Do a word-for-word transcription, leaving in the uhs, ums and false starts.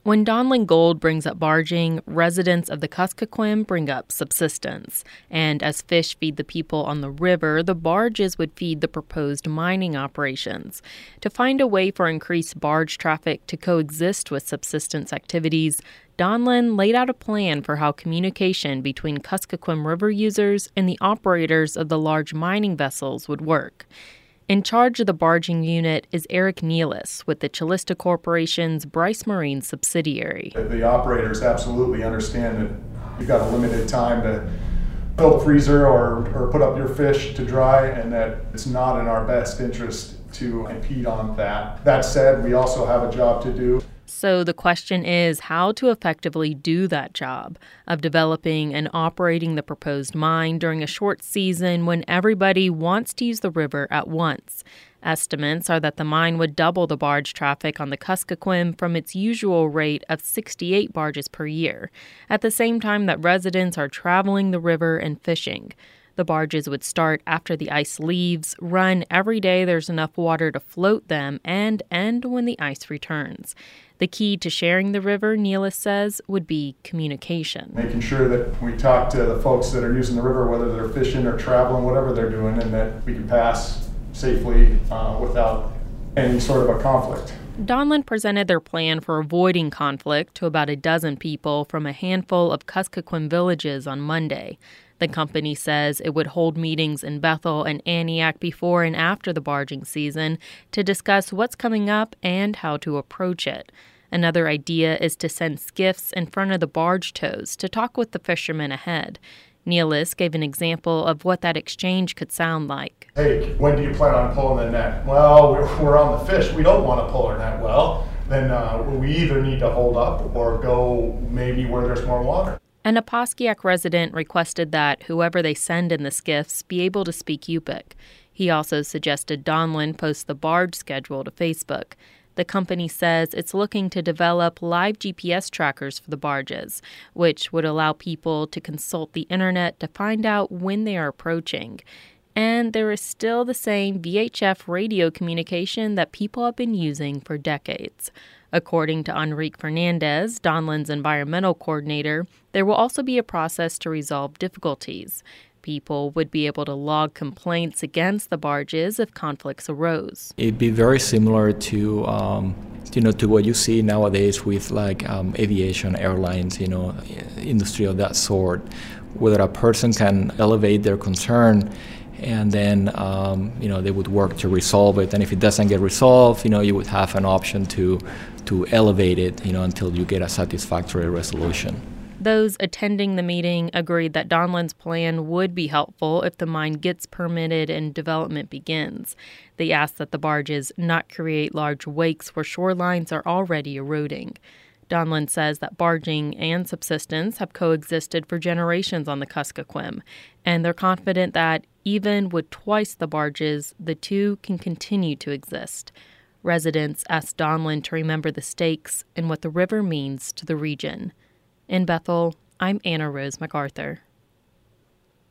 When Donlin Gold brings up barging, residents of the Kuskokwim bring up subsistence. And as fish feed the people on the river, the barges would feed the proposed mining operations. To find a way for increased barge traffic to coexist with subsistence activities, Donlin laid out a plan for how communication between Kuskokwim River users and the operators of the large mining vessels would work. In charge of the barging unit is Eric Nealis with the Calista Corporation's Bryce Marine subsidiary. The operators absolutely understand that you've got a limited time to fill the freezer or, or put up your fish to dry, and that it's not in our best interest to impede on that. That said, we also have a job to do. So the question is how to effectively do that job of developing and operating the proposed mine during a short season when everybody wants to use the river at once. Estimates are that the mine would double the barge traffic on the Kuskokwim from its usual rate of sixty-eight barges per year, at the same time that residents are traveling the river and fishing. The barges would start after the ice leaves, run every day there's enough water to float them, and end when the ice returns. The key to sharing the river, Nealis says, would be communication. Making sure that we talk to the folks that are using the river, whether they're fishing or traveling, whatever they're doing, and that we can pass safely uh, without any sort of a conflict. Donlin presented their plan for avoiding conflict to about a dozen people from a handful of Kuskokwim villages on Monday. The company says it would hold meetings in Bethel and Aniak before and after the barging season to discuss what's coming up and how to approach it. Another idea is to send skiffs in front of the barge tows to talk with the fishermen ahead. Nealis gave an example of what that exchange could sound like. Hey, when do you plan on pulling the net? Well, we're, we're on the fish. We don't want to pull our net. Well, then uh, we either need to hold up or go maybe where there's more water. An Aposkiak resident requested that whoever they send in the skiffs be able to speak Yupik. He also suggested Donlin post the barge schedule to Facebook. The company says it's looking to develop live G P S trackers for the barges, which would allow people to consult the internet to find out when they are approaching. And there is still the same V H F radio communication that people have been using for decades. According to Enrique Fernandez, Donlin's environmental coordinator, there will also be a process to resolve difficulties. People would be able to log complaints against the barges if conflicts arose. It'd be very similar to, um, you know, to what you see nowadays with like um, aviation, airlines, you know, industry of that sort, whether a person can elevate their concern and then, um, you know, they would work to resolve it. And if it doesn't get resolved, you know, you would have an option to to elevate it, you know, until you get a satisfactory resolution. Those attending the meeting agreed that Donlin's plan would be helpful if the mine gets permitted and development begins. They asked that the barges not create large wakes where shorelines are already eroding. Donlin says that barging and subsistence have coexisted for generations on the Kuskokwim, and they're confident that even with twice the barges, the two can continue to exist. Residents asked Donlin to remember the stakes and what the river means to the region. In Bethel, I'm Anna Rose MacArthur.